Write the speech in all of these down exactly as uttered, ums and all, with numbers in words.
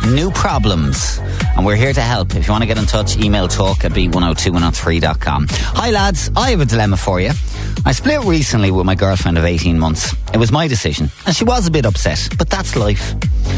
new problems. And we're here to help. If you want to get in touch, email talk at b one oh two one oh three dot com. Hi lads, I have a dilemma for you. I split recently with my girlfriend of eighteen months. It was my decision, and she was a bit upset, but that's life.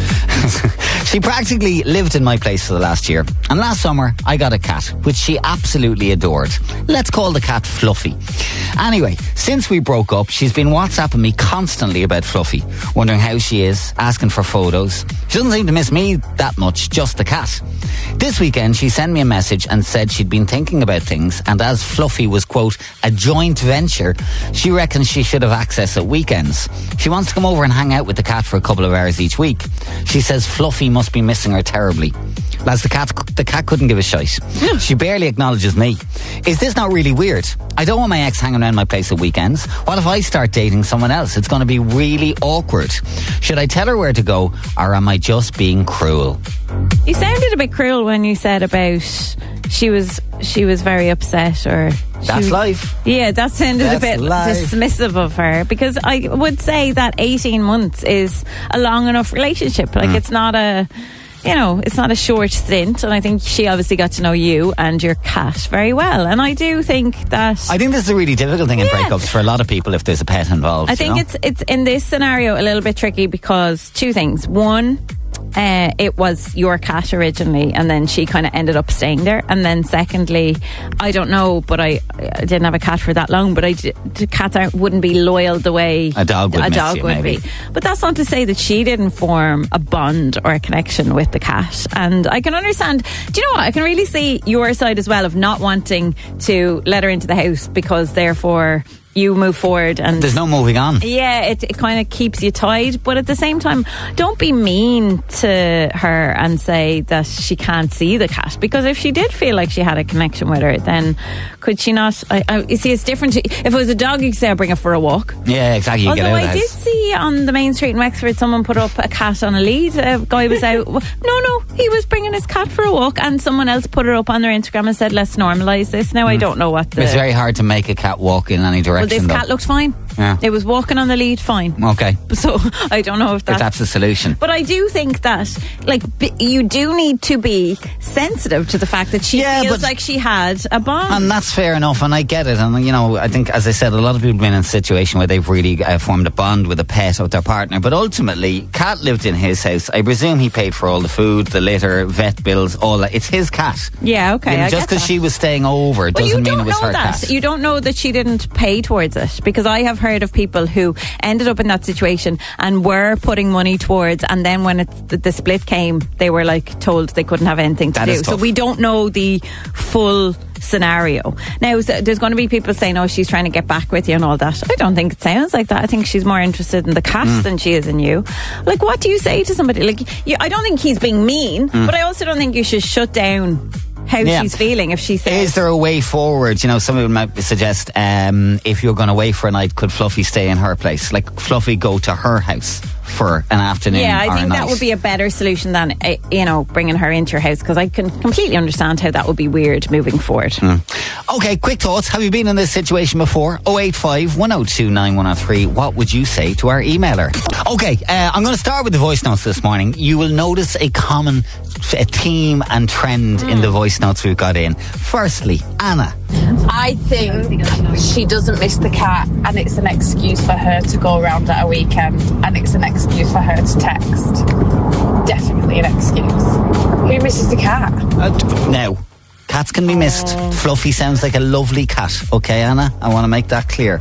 She practically lived in my place for the last year, and last summer I got a cat, which she absolutely adored. Let's call the cat Fluffy. Anyway, since we broke up, she's been WhatsApping me constantly about Fluffy, wondering how she is, asking for photos. She doesn't seem to miss me that much, just the cat. This weekend she sent me a message and said she'd been thinking about things, and as Fluffy was, quote, a joint venture, she reckons she should have access at weekends. She wants to come over and hang out with the cat for a couple of hours each week. She says Fluffy must be missing her terribly. Lads, the cat, the cat couldn't give a shite. She barely acknowledges me. Is this not really weird? I don't want my ex hanging around my place at weekends. What if I start dating someone else? It's going to be really awkward. Should I tell her where to go, or am I just being cruel? You sounded a bit cruel when you said about she was she was very upset, or that's was, life. Yeah, that sounded that's a bit life. dismissive of her, because I would say that eighteen months is a long enough relationship. Like mm. it's not a You know, it's not a short stint, and I think she obviously got to know you and your cat very well. And I do think that I think this is a really difficult thing in yeah. breakups for a lot of people if there's a pet involved. I think you know? it's it's in this scenario a little bit tricky because two things. One, Uh, it was your cat originally, and then she kind of ended up staying there. And then secondly, I don't know, but I, I didn't have a cat for that long, but I the cats aren't, wouldn't be loyal the way a dog would, a miss dog you, would maybe. be. But that's not to say that she didn't form a bond or a connection with the cat. And I can understand, do you know what, I can really see your side as well of not wanting to let her into the house because therefore you move forward and there's no moving on. Yeah, it, it kind of keeps you tied, but at the same time, don't be mean to her and say that she can't see the cat, because if she did feel like she had a connection with her, then could she not? I, I, you see, it's different. To, if it was a dog, you could say, I'll bring her for a walk. Yeah, exactly. You Although get out I of the did house. see on the main street in Wexford, someone put up a cat on a lead. A guy was out. No, no, he was bringing his cat for a walk, and someone else put it up on their Instagram and said, let's normalise this. Now, mm. I don't know what the... It's very hard to make a cat walk in any direction. Well, this though. cat looked fine. Yeah. It was walking on the lead fine. Okay. So I don't know if that's, if that's the solution. But I do think that, like, b- you do need to be sensitive to the fact that she yeah, feels like she had a bond. And that's fair enough, and I get it. And, you know, I think, as I said, a lot of people have been in a situation where they've really uh, formed a bond with a pet or with their partner. But ultimately, Cat lived in his house. I presume he paid for all the food, the litter, vet bills, all that. It's his cat. Yeah, okay. You know, I just because she was staying over well, doesn't mean it was know her that. cat. You don't know that she didn't pay towards it, because I have heard of people who ended up in that situation and were putting money towards, and then when it, the, the split came, they were like told they couldn't have anything to That do. is tough. So we don't know the full scenario. Now, there's going to be people saying, oh, she's trying to get back with you and all that. I don't think it sounds like that. I think she's more interested in the cat mm. than she is in you. Like, what do you say to somebody? Like, you, I don't think he's being mean, mm. but I also don't think you should shut down how yeah. she's feeling if she says... Is there a way forward? You know, some people might suggest um, if you're going away for a night, could Fluffy stay in her place? Like, Fluffy go to her house for an afternoon Yeah, I or think a night. that would be a better solution than, uh, you know, bringing her into your house, because I can completely understand how that would be weird moving forward. Mm. Okay, quick thoughts. Have you been in this situation before? oh eight five, one oh two, nine one oh three. What would you say to our emailer? Okay, uh, I'm going to start with the voice notes this morning. You will notice a common a theme and trend mm. in the voice notes we've got in. Firstly, Anna. I think she doesn't miss the cat, and it's an excuse for her to go around at a weekend, and it's an excuse for her to text. Definitely an excuse. Who misses the cat? Uh, now, cats can be missed. Oh. Fluffy sounds like a lovely cat. Okay, Anna? I want to make that clear.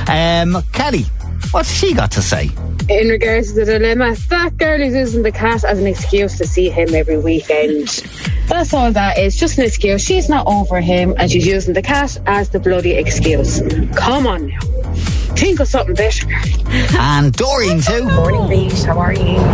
Um, Kelly, what's she got to say? In regards to the dilemma, that girl is using the cat as an excuse to see him every weekend. That's all that is, just an excuse. She's not over him, and she's using the cat as the bloody excuse. Come on now. Think of something better. And Doreen too. Morning, Beat. How are you?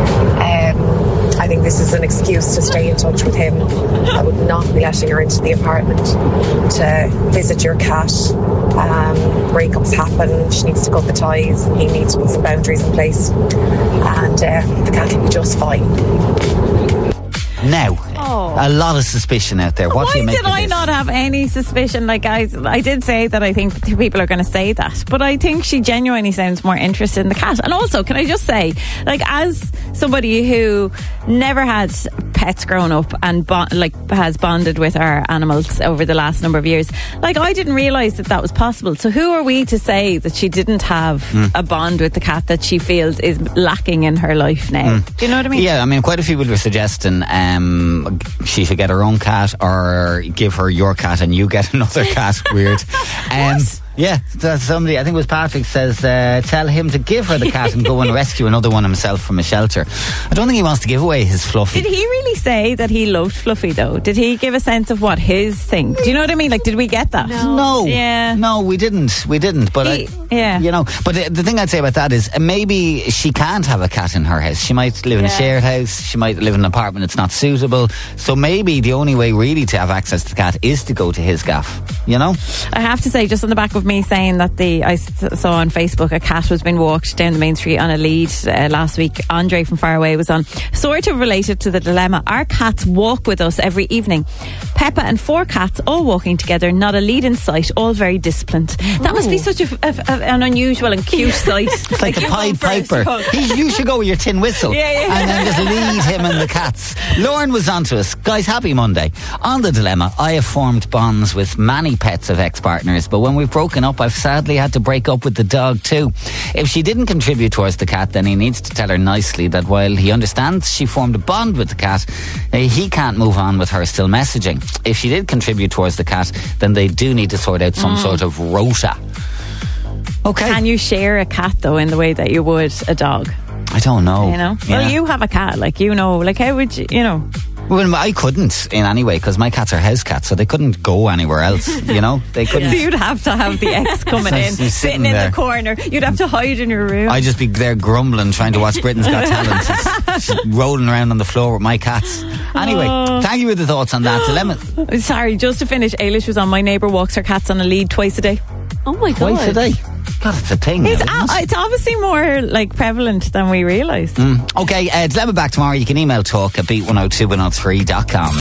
Um, I think this is an excuse to stay in touch with him. I would not be letting her into the apartment to visit your cat. Um, breakups happen. She needs to cut the ties. He needs to put some boundaries in place. And uh, the cat will be just fine. Now, Oh. A lot of suspicion out there. What Why do you make did of I this? not have any suspicion? Like I, I did say that I think people are going to say that, but I think she genuinely sounds more interested in the cat. And also, can I just say, like, as somebody who never had pets growing up and bo- like has bonded with our animals over the last number of years, like I didn't realise that that was possible. So who are we to say that she didn't have mm. a bond with the cat that she feels is lacking in her life now? Mm. Do you know what I mean? Yeah, I mean, quite a few people were suggesting um, she should get her own cat or give her your cat and you get another cat. Weird. Um, what? Yeah, somebody, I think it was Patrick, says uh, tell him to give her the cat and go and rescue another one himself from a shelter. I don't think he wants to give away his Fluffy. Did he really say that he loved Fluffy though? Did he give a sense of what his thing? Do you know what I mean? Like, did we get that? No. no. Yeah. No, we didn't. We didn't. But he, I, yeah. You know, but the, the thing I'd say about that is uh, maybe she can't have a cat in her house. She might live in yeah. a shared house. She might live in an apartment that's not suitable. So maybe the only way really to have access to the cat is to go to his gaff. You know? I have to say, just on the back of me saying that the I saw on Facebook a cat was being walked down the main street on a lead uh, last week. Andre from Far Away was on. Sort of related to the dilemma. Our cats walk with us every evening. Peppa and four cats all walking together, not a lead in sight, all very disciplined. Ooh. That must be such a, a, a, an unusual and cute sight. It's like, like the Pied Piper. He, you should go with your tin whistle yeah, yeah. and then just lead him and the cats. Lauren was on to us. Guys, happy Monday. On the dilemma, I have formed bonds with many pets of ex-partners, but when we've broken up, I've sadly had to break up with the dog too. If she didn't contribute towards the cat, then he needs to tell her nicely that while he understands she formed a bond with the cat, he can't move on with her still messaging. If she did contribute towards the cat, then they do need to sort out some mm. sort of rota. Okay. Can you share a cat though in the way that you would a dog? I don't know. You know? Yeah. Well, you have a cat, like, you know, like how would you, you know... Well, I couldn't in any way because my cats are house cats, so they couldn't go anywhere else. You know, they couldn't. So you'd have to have the ex coming in, sitting, sitting in there. the corner. You'd have to hide in your room. I'd just be there grumbling, trying to watch Britain's Got Talent, just, just rolling around on the floor with my cats. Anyway, oh. thank you for the thoughts on that dilemma. Sorry, just to finish, Ailish was on. My neighbour walks her cats on a lead twice a day. Oh my god! Twice a day. God, it's a thing. It's, now, a, it's obviously more like prevalent than we realise. Mm. Okay, uh, dilemma back tomorrow. You can email talk at beat one oh two one oh three dot com.